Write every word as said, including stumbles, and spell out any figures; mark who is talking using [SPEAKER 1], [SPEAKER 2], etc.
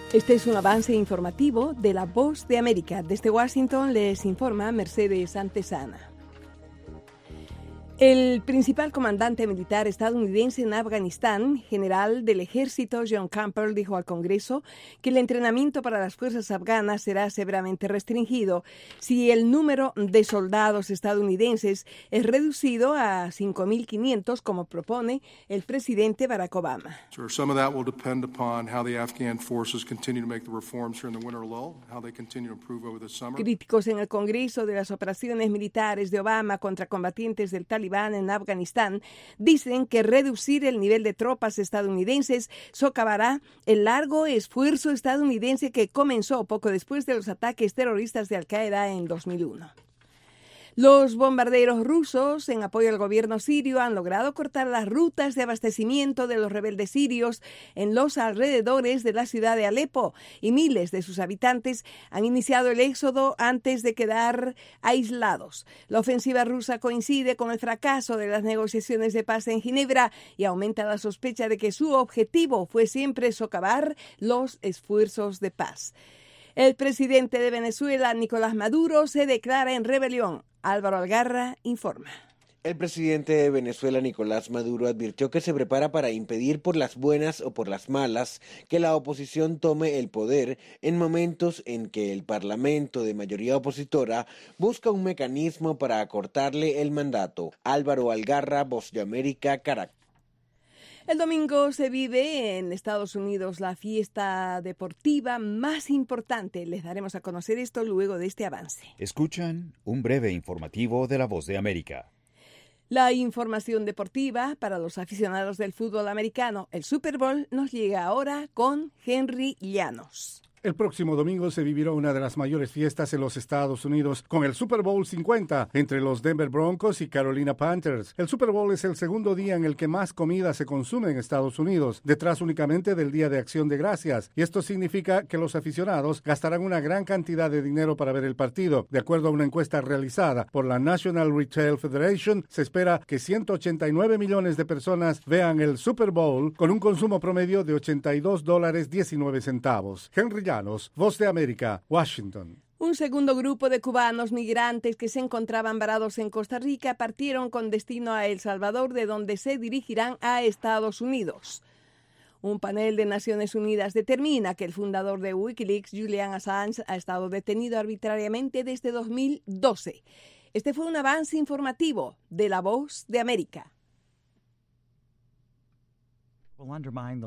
[SPEAKER 1] Este es un avance informativo de La Voz de América. Desde Washington les informa Mercedes Antesana. El principal comandante militar estadounidense en Afganistán, general del ejército John Campbell, dijo al Congreso que el entrenamiento para las fuerzas afganas será severamente restringido si el número de soldados estadounidenses es reducido a cinco mil quinientos, como propone el presidente Barack Obama. Críticos en el Congreso de las operaciones militares de Obama contra combatientes del Talibán en Afganistán dicen que reducir el nivel de tropas estadounidenses socavará el largo esfuerzo estadounidense que comenzó poco después de los ataques terroristas de Al-Qaeda en dos mil uno. Los bombarderos rusos, en apoyo al gobierno sirio, han logrado cortar las rutas de abastecimiento de los rebeldes sirios en los alrededores de la ciudad de Alepo, y miles de sus habitantes han iniciado el éxodo antes de quedar aislados. La ofensiva rusa coincide con el fracaso de las negociaciones de paz en Ginebra y aumenta la sospecha de que su objetivo fue siempre socavar los esfuerzos de paz. El presidente de Venezuela, Nicolás Maduro, se declara en rebelión. Álvaro Algarra informa.
[SPEAKER 2] El presidente de Venezuela, Nicolás Maduro, advirtió que se prepara para impedir por las buenas o por las malas que la oposición tome el poder en momentos en que el Parlamento de mayoría opositora busca un mecanismo para acortarle el mandato. Álvaro Algarra, Voz de América, Caracas.
[SPEAKER 1] El domingo se vive en Estados Unidos la fiesta deportiva más importante. Les daremos a conocer esto luego de este avance.
[SPEAKER 3] Escuchan un breve informativo de La Voz de América.
[SPEAKER 1] La información deportiva para los aficionados del fútbol americano, el Super Bowl, nos llega ahora con Henry Llanos.
[SPEAKER 4] El próximo domingo se vivirá una de las mayores fiestas en los Estados Unidos con el Super Bowl cincuenta entre los Denver Broncos y Carolina Panthers. El Super Bowl es el segundo día en el que más comida se consume en Estados Unidos, detrás únicamente del Día de Acción de Gracias, y esto significa que los aficionados gastarán una gran cantidad de dinero para ver el partido. De acuerdo a una encuesta realizada por la National Retail Federation, se espera que ciento ochenta y nueve millones de personas vean el Super Bowl con un consumo promedio de ochenta y dos dólares diecinueve centavos. Henry Llanos, Voz de América, Washington.
[SPEAKER 1] Un segundo grupo de cubanos migrantes que se encontraban varados en Costa Rica partieron con destino a El Salvador, de donde se dirigirán a Estados Unidos. Un panel de Naciones Unidas determina que el fundador de Wikileaks, Julian Assange, ha estado detenido arbitrariamente desde dos mil doce. Este fue un avance informativo de La Voz de América.